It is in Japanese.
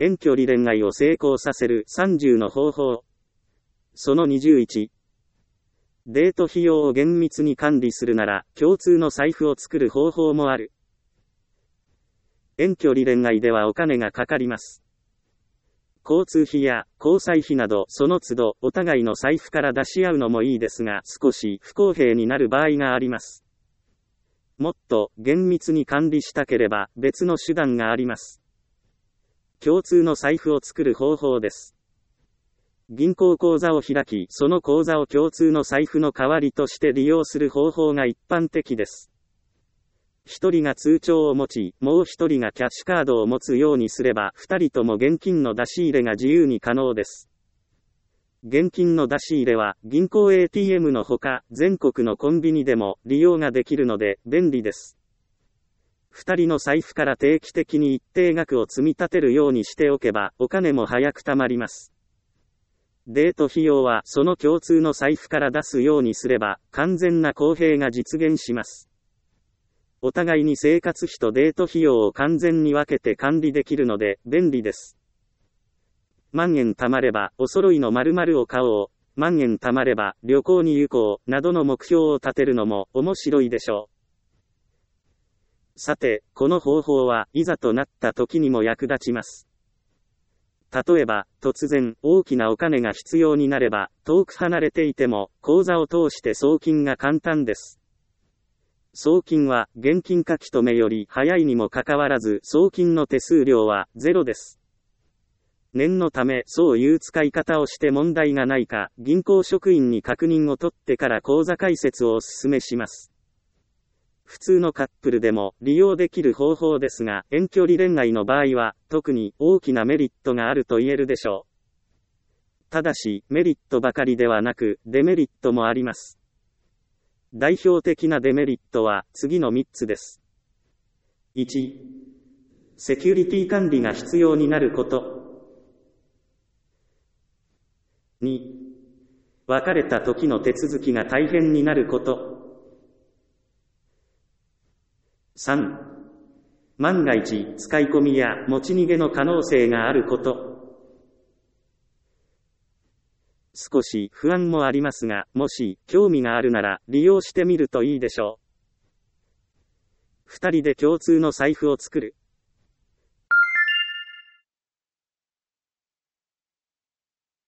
遠距離恋愛を成功させる30の方法。その21。デート費用を厳密に管理するなら、共通の財布を作る方法もある。遠距離恋愛ではお金がかかります。交通費や交際費などその都度お互いの財布から出し合うのもいいですが、少し不公平になる場合があります。もっと厳密に管理したければ別の手段があります。共通の財布を作る方法です。銀行口座を開き、その口座を共通の財布の代わりとして利用する方法が一般的です。一人が通帳を持ち、もう一人がキャッシュカードを持つようにすれば、二人とも現金の出し入れが自由に可能です。現金の出し入れは、銀行 ATM のほか、全国のコンビニでも利用ができるので、便利です。二人の財布から定期的に一定額を積み立てるようにしておけば、お金も早く貯まります。デート費用は、その共通の財布から出すようにすれば、完全な公平が実現します。お互いに生活費とデート費用を完全に分けて管理できるので、便利です。万円貯まれば、お揃いの〇〇を買おう。万円貯まれば、旅行に行こう。などの目標を立てるのも面白いでしょう。さて、この方法はいざとなった時にも役立ちます。例えば、突然、大きなお金が必要になれば、遠く離れていても、口座を通して送金が簡単です。送金は、現金書き留めより早いにもかかわらず、送金の手数料はゼロです。念のため、そういう使い方をして問題がないか、銀行職員に確認を取ってから口座開設をお勧めします。普通のカップルでも利用できる方法ですが、遠距離恋愛の場合は、特に大きなメリットがあると言えるでしょう。ただし、メリットばかりではなく、デメリットもあります。代表的なデメリットは、次の3つです。1、セキュリティ管理が必要になること。2、別れた時の手続きが大変になること。3、万が一、使い込みや持ち逃げの可能性があること。少し不安もありますが、もし興味があるなら利用してみるといいでしょう。二人で共通の財布を作る。